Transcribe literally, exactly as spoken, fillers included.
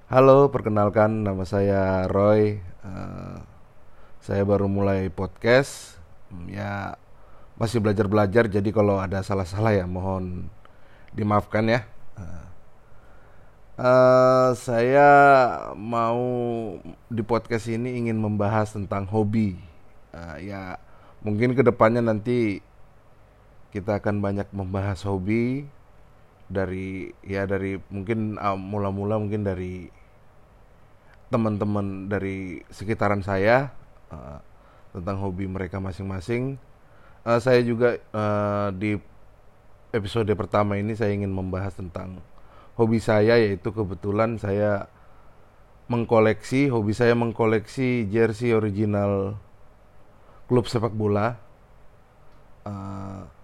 Halo, perkenalkan nama saya Roy. Eh, saya baru mulai podcast. Hmm, Ya, masih belajar-belajar. Jadi kalau ada salah-salah ya mohon dimaafkan ya. Eh, saya mau di podcast ini ingin membahas tentang hobi. Eh, ya, mungkin kedepannya nanti kita akan banyak membahas hobi dari ya dari mungkin ah, mula-mula mungkin dari teman-teman dari sekitaran saya, uh, tentang hobi mereka masing-masing. Uh, saya juga uh, di episode pertama ini saya ingin membahas tentang hobi saya, yaitu kebetulan saya mengkoleksi hobi saya mengkoleksi jersey original klub sepak bola. Uh,